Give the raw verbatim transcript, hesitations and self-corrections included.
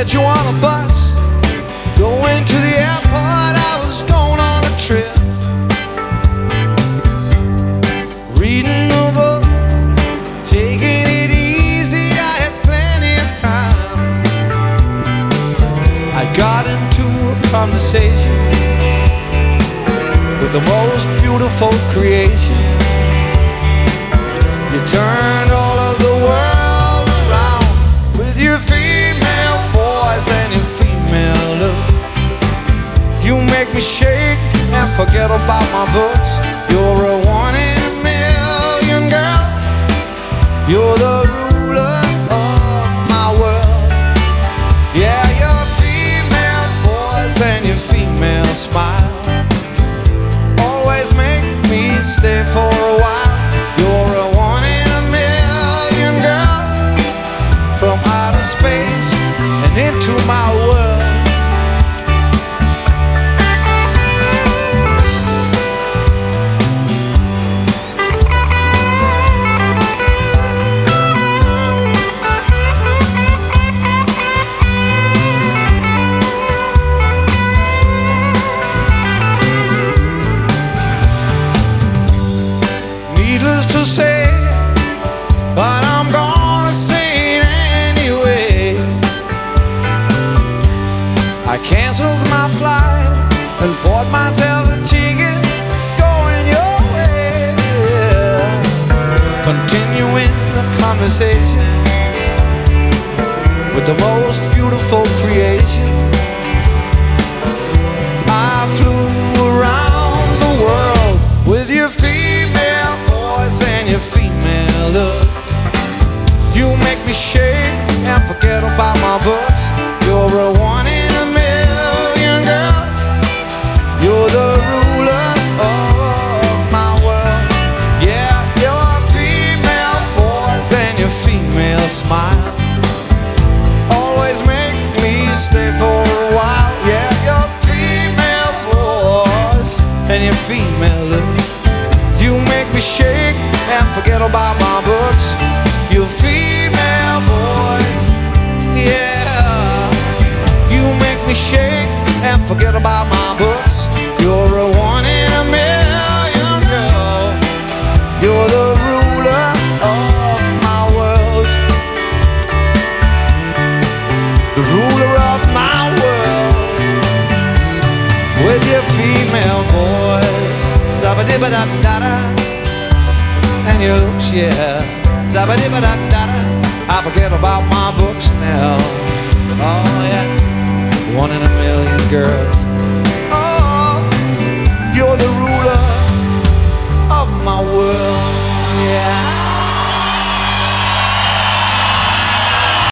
met you on a bus, going to the airport. I was going on a trip, reading the book, taking it easy. I had plenty of time. I got into a conversation with the most beautiful creation. You turned all of the world around with your female voice and your female look. You make me shake and forget about my books. You're a one in a million girl. You're the ruler of my world. Yeah, your female voice and your female smile always make me stay for a while. You're a one in a million girl, from outer space and into my world. Needless to say, but I'm gonna say it anyway. I canceled my flight and bought myself a ticket going your way. Continuing the conversation with the most beautiful creation. I flew around the world with your female voice and your female look. You make me shake and forget about my books. You're a one in a million girl. You're the ruler of my world. Yeah, your female voice and your female smile always make me stay for a while. Yeah, your female voice and your female look. You make me shake and forget about my books. You female boy, yeah. You make me shake and forget about my books. You're a one in a million girl. You're the ruler of my world. The ruler of my world. With your female voice, zabba-dibba-da-da-da, and your looks, yeah, zabba-dibba-da-da-da. I forget about my books now. Oh yeah, one in a million girl.